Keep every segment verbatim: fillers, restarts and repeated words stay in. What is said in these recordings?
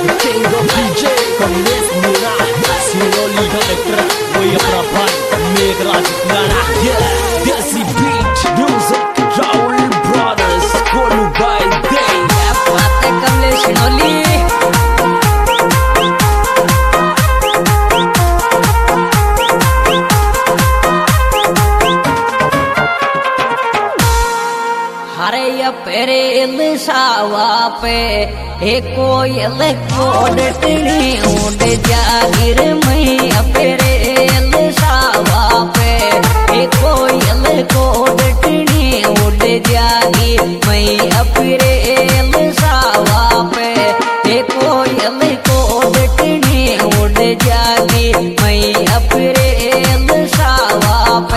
king of D J Kamlesh Meena Siroli का track वही अपना भाई मेघराज गाना desi beat music Rahul brothers कोलू बाय दे बात कमलेश सिरोली हरे या पेरे इल्शावा पे एक कोयल कोडटनी उड़ जागिर मैया पेरे इल्शावा पे एक कोयल कोडटनी उड़ जागी मैया पेरे इल्शावा पे एक कोयल कोडटनी उड़ जागी मैया पेरे इल्शावा पे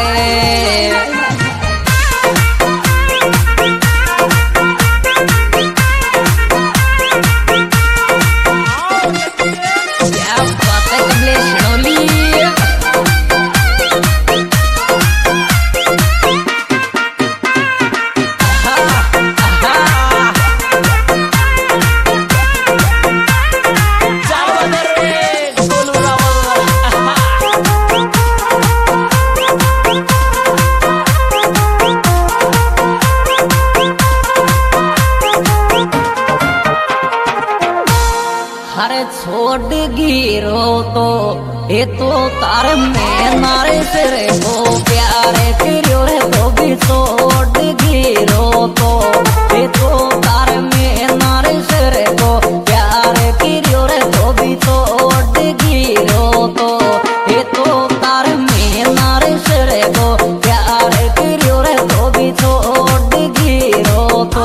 हरे छोड़ गिरो तो ये तो तार में नारे सिरे को प्यारे तेरे रे तो भी छोड़ गिरो तो ये तो तार में नारे सिरे को प्यारे तेरे रे तो भी छोड़ गिरो तो ये तो तार में नारे सिरे को प्यारे तेरे रे तो भी छोड़ गिरो तो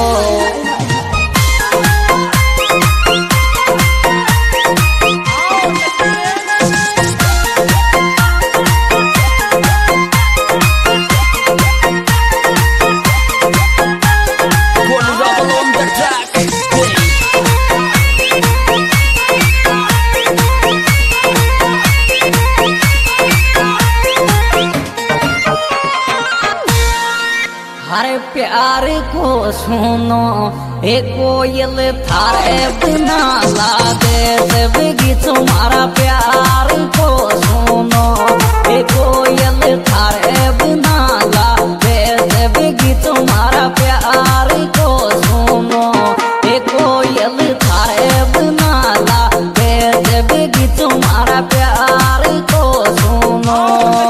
हरे प्यार को सुनो एक कोयल थारे बिना लागे देवगी तुम्हारा प्यार को सुनो एक कोयल थारे बिना लागे देवगी तुम्हारा प्यार को सुनो एक कोयल थारे बिना लागे देवगी तुम्हारा प्यार को सुनो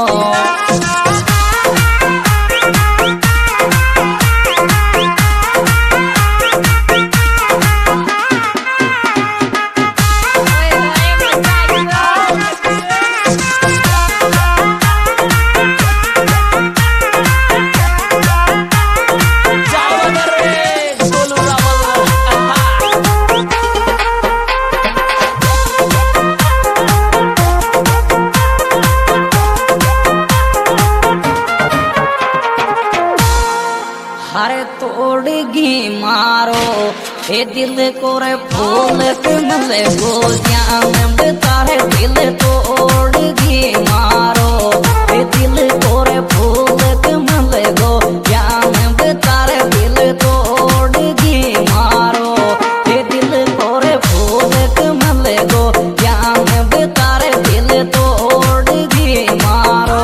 हरे तोड़गी मारो ए दिल को रे फूल कमले को जान तारे दिल तोड़गी मारो ए दिल को रे फूल कमले को जान तारे दिल तोड़गी मारो ए दिल को रे फूल कमले को जान तारे दिल तोड़गी मारो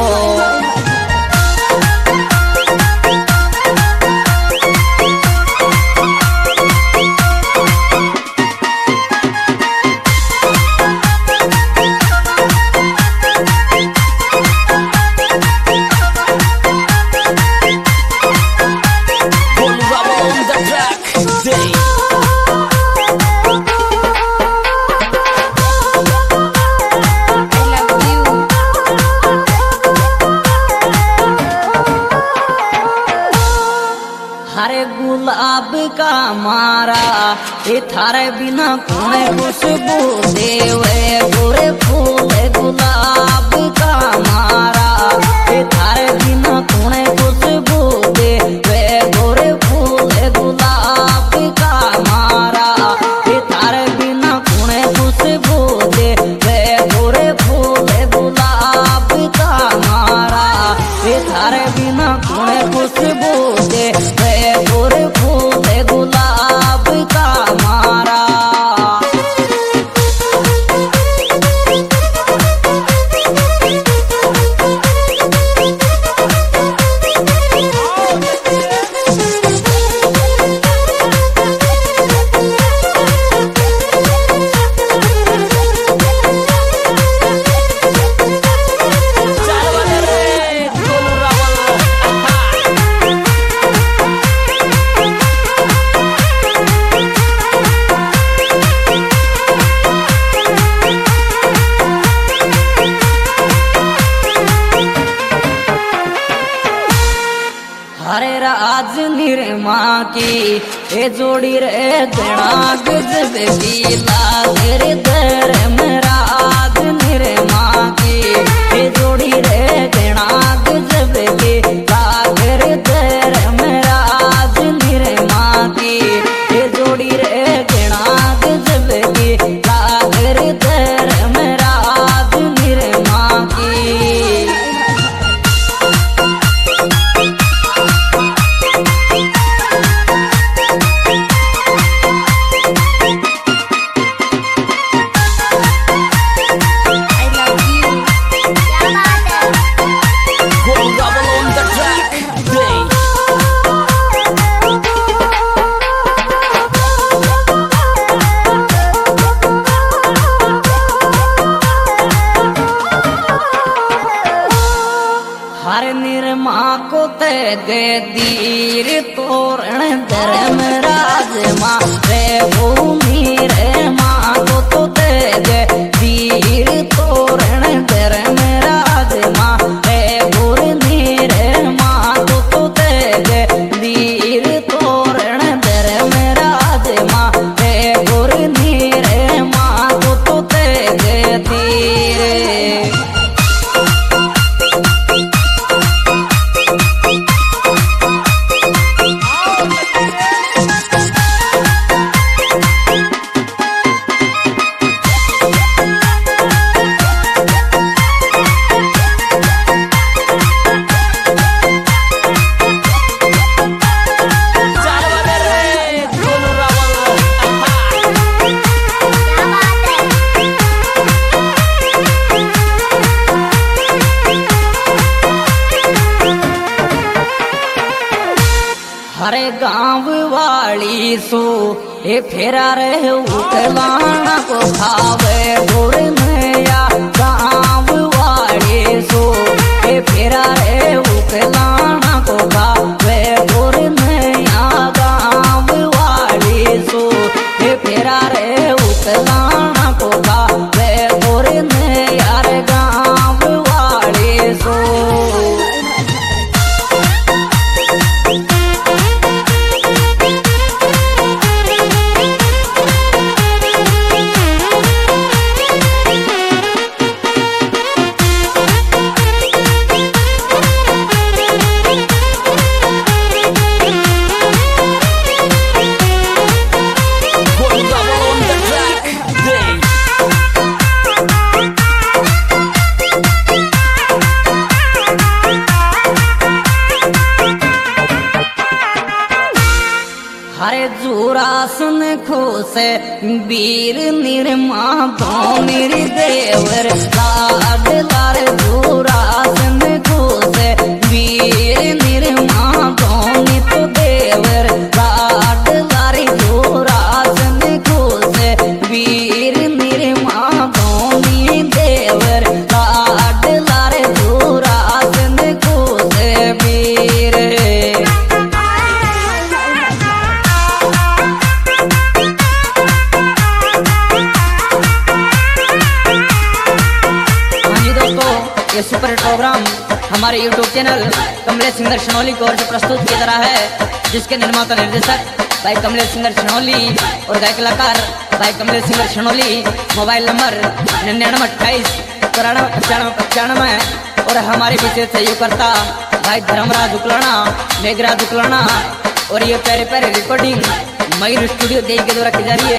हरे गुलाब का मारा ये थारे बिना कौन खुशबू देवे गोरे फूल गुलाब का मारा ये थारे बिना कौन खुशबू देवे गोरे फूल गुलाब का मारा ये थारे बिना कौन खुशबू देवे गोरे फूल गुलाब का मारा ये थारे बिना कौन खुशबू देवे गोरे फूल गुलाब का मारा। ए जोड़ी रे गणा गजब की लागे रे धर्मराज निरे माँ की ए जोड़ी रे गणा गजब की लागे रे धर्मराज निरे माँ की ए जोड़ी रे गणा गजब की लागे रे धर्मराज निरे माँ की। हर निर्मा को ते गे दीर तोरण धर्मराज माँ रे भूमि रे माँ को तो ते गे दीर तोरण धर्मराज माँ रे भूमि रे माँ को तो ते गे दीर तोरण धर्मराज माँ रे भूमि रे माँ को तो ते गे दीर। हरे गाँव वाली सो ए फेरा रे उकलाना को खावे गोर मैया गाँव वाली सो ए फेरा रे उकलाना को खावे गोर मैया गाँव वाली सो ए फेरा रे उकलाना को खावे गोर मैया रे गाँव वाली सो। हरे जोरासन खोस वीर निर्मा तो मेरी देवर लाड लार जोरासन खोस वीर निर्मा तो नित देवर लाड लार जोरासन खोस वीर निर्मा तो नी देवर लाड लार जोरासन खोस वीर। ये सुपर प्रोग्राम हमारे YouTube channel Kamlesh singer Shanauli की ओर से प्रस्तुत किया जा रहा है, जिसके निर्माता निर्देशक भाई कमलेश सिंगर शनौली और गायक कलाकार भाई Kamlesh singer Shanauli. Mobile number निन्यानवे अट्ठाईस चौरानवे पचानवे पचानवे और हमारे विशेष सहयोगकर्ता भाई धर्मराज उकलाना मेघराज उकलाना। और ये प्यारे प्यारे रिकॉर्डिंग मयूर स्टूडियो देवी के द्वारा की जा रही है।